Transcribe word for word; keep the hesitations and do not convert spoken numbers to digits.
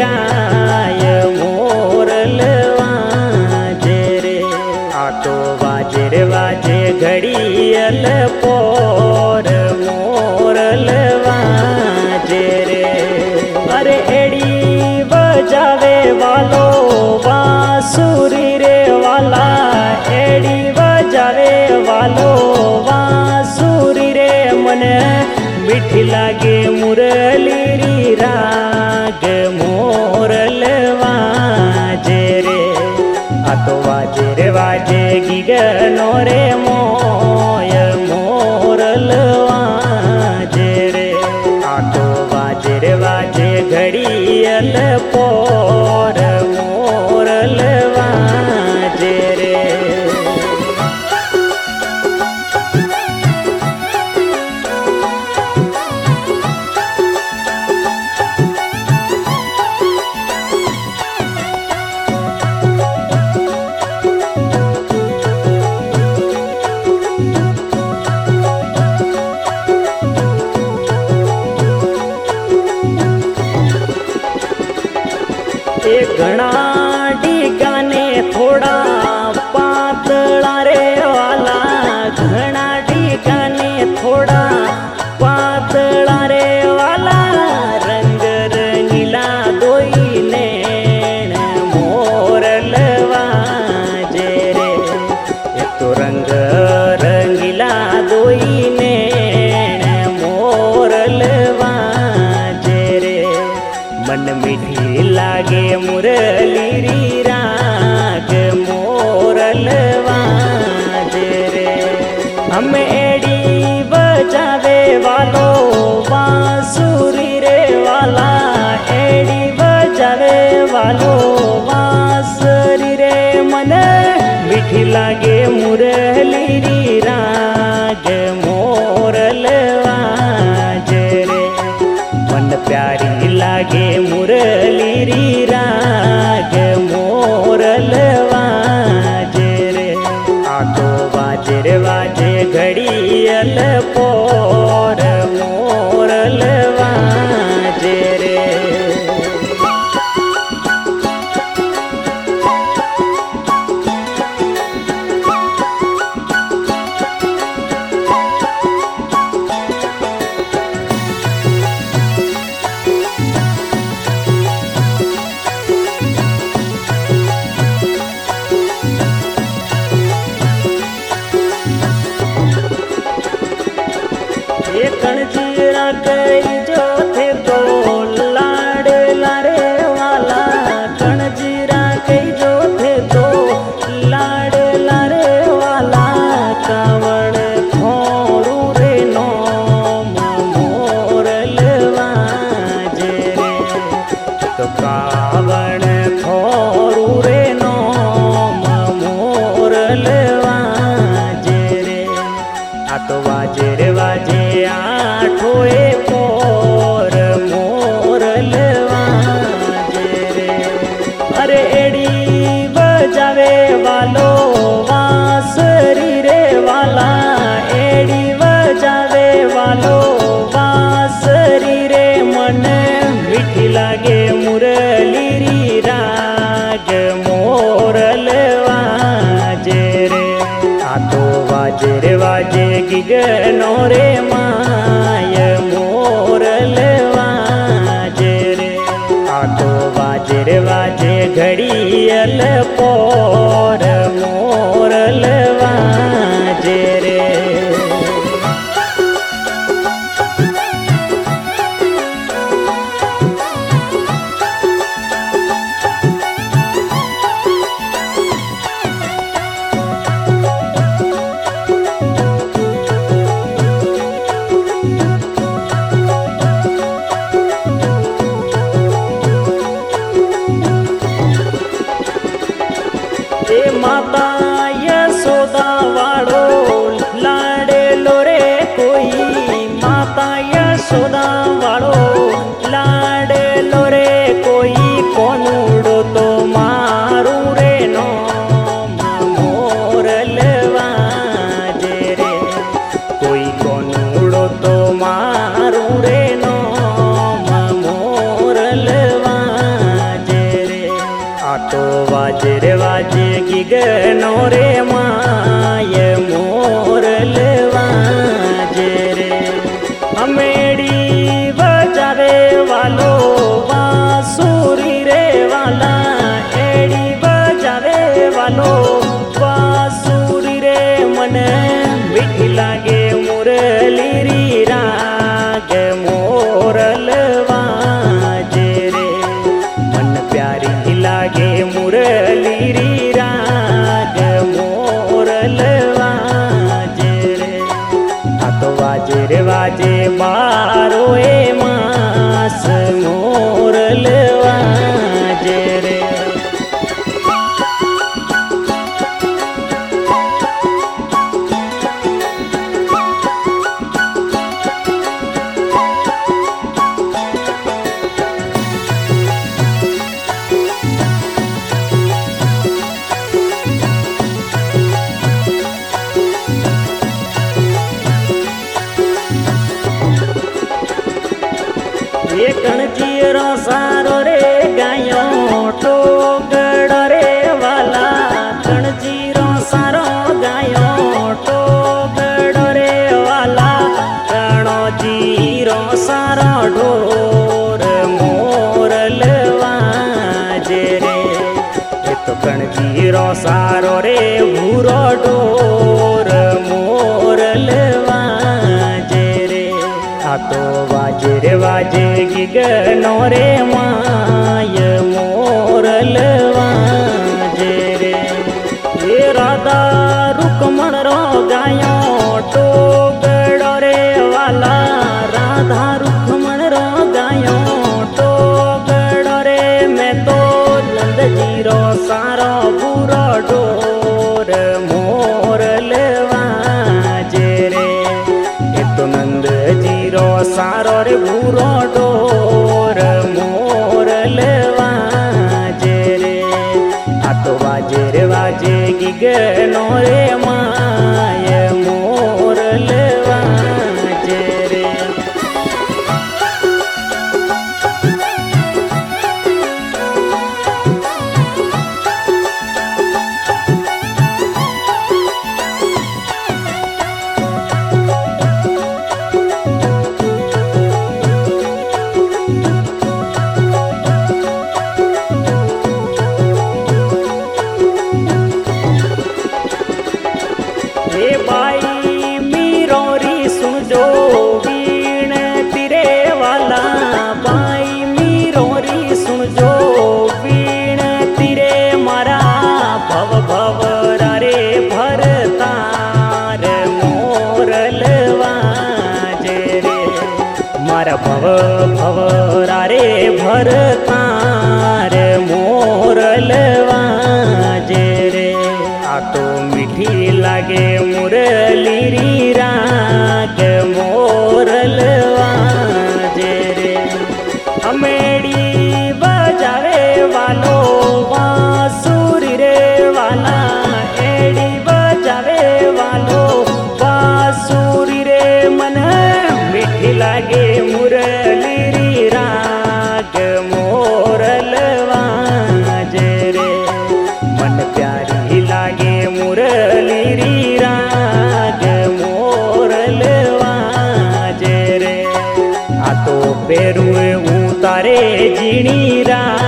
રાય મોરલવા જે રે આ તો વાજે રે વાજે ઘડિયલ પોર મોરલવા જે રે અરે એડી બજાવે વાલો વાસુરી રે વાલા એડી બજાવે વાલો વાસુરી રે મને મીઠી લાગે મુરલી રી રાગ મોરલવા જે રે આ તો વાજે રે વાજે ગીગનો રે મોય મોરલવા જે રે આ તો વાજે રે વાજે ઘડિયલ પોર મોરલવા જે રે એ ઘણા ડીગાને થોડા પાતળા રે વાલા ઘણા ડીગાને થોડા પાતળા રે વાલા રંગ રંગીલા દોઈને મોરલવા જે રે એ તો રંગ રંગીલા દોઈને મોરલવા જે રે મન મીઠી લાગે મુરલી રી રાગ મોરલવા જે રે અમે એડી બજાવે વાલો વાસુરી રે વાલા એડી બજાવે વાલો વાસુરી રે મને મીઠી લાગે મુરલી રી રાગ મોરલવા જે રે મન પ્યારી લાગે મુરલી રી રાગ મોરલવા જે રે આ તો વાજે રે વાજે ઘડિયલ પોર મોરલવા જે રે એ કણજીરા કઈ જો થે તો લાડલા રે વાલા કણજીરા કઈ જો થે તો લાડલા રે વાલા કાવડ થોડું રે નો મોરલવા જે રે તો કાવડ થોડું રે નો મોરલવા જે રે આ તો વાજે રે વાજે આઠો એ પોર મોરલવા જે રે અરે એડી બજાવે વાલો વાસરી રે વાલા એડી બજાવે વાલો વાસરી રે મને મીઠી લાગે મુરલી રી રાગ મોરલવા જે રે આ તો વાજે રે વાજે ગીગનો રે માય મોરલવા જે રે આ તો વાજે રે વાજે ઘડિયલ પોર મોરલવા જે રે એ માતા યશોદા વાળો લાડેલો રે કોઈ માતા યશોદા વાળો લાડેલો રે કોઈ કોનુડો તો મારું રે નો મોરલવા જે રે કોઈ કોનુડો તો મારું રે નો મોરલવા ગીગનો રે માય મોરલ વાજે રે અમેડી બજાવે વાલો વાસુરી રે વાલા એડી બજાવે વાલો વાસુરી રે મને મીઠી લાગે મુરલી રી રાગ મોરલ વાજે રે મન પ્યારી લાગે મુરલી રી રાગ મોરલ વાજે રે આ તો વાજે રે વાજે બારો એ માસ મોરલ વાજે રે ये कणचीरो सारो रे गायो टोगड़ो रे वाला कणचीरो सारो गायो टोगड़ो रे वाला कणो जीरो सारो ढोर मोरल वाजे रे ये तो कणचीरो सारो रे भूरो ढोर मोरल वाजे रे आ तो वाजे रे वाजे गीगनो रे माय मोरल वाजे रे ये राधा रुक्मण रो गायो टोगड़ो रे वाला राधा रुक्मण रो गायो टोगड़ो रे मैं तो नंद जीरो सारो पूरो डोर मोरल वाजे रे ये तो नंद जीरो सारो रे भूरो डोर मोरल वाजे रे आ तो वाजे रे वाजे गीगनो रे माय मोरल वाजे रे हे भाई मीरोरी सुनजो वीण तिरे वाला भाई मीरोरी सुनजो वीण तिरे मारा भव भव रे भरतार मोरल वाजे रे मारा भव भव रे भरतार मोरल वाजे रे आ तो मीठी लागे मुरली री राग मोरल वाजे रे अमेड़ी बजावे वालो बांसुरी रे वाला एड़ी बजावे वालो बांसुरी रे मन मीठी लागे मुरली री राग मोरल वाजे रे मन प्यारी लागे मुरली री राग मोरल वाजे रे आ तो पेरुए उतारे जीणी रा